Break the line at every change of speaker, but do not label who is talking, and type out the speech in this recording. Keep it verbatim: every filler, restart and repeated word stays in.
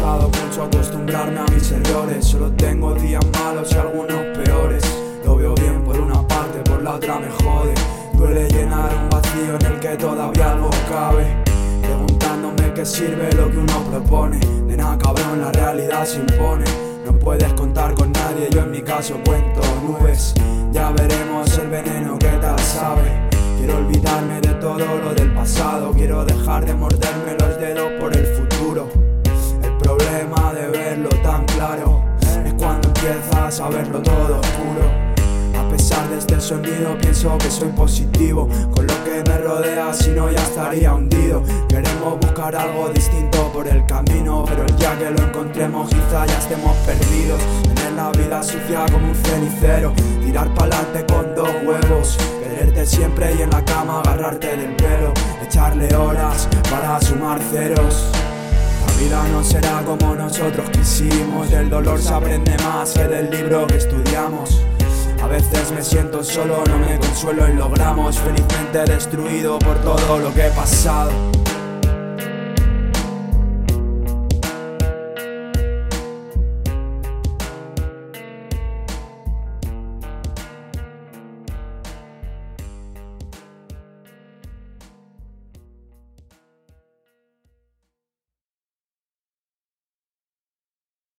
costado mucho acostumbrarme a mis errores. Solo tengo días malos y algunos peores. Lo veo bien por una parte, por la otra me jode. Duele llenar un vacío en el que todavía algo cabe, preguntándome qué sirve lo que uno propone. De nada cabrón, la realidad se impone. No puedes contar con nadie, yo en mi caso cuento nubes. Ya veremos el veneno que tal sabe. Quiero olvidarme de todo lo del pasado. Quiero dejar de morderme los dedos por el futuro. El problema de verlo tan claro es cuando empiezas a verlo todo oscuro. A pesar de este sonido pienso que soy positivo con lo que me rodea, si no ya estaría hundido. Queremos buscar algo distinto por el camino, pero el día que lo encontremos quizá ya estemos perdidos. Tener la vida sucia como un cenicero, tirar pa'lante con dos huevos, quererte siempre y en la cama agarrarte del pelo, echarle horas para sumar ceros. La vida no será como nosotros quisimos, del dolor se aprende más que del libro que estudiamos. A veces me siento solo, no me consuelo en logramos, felizmente destruido por todo lo que he pasado.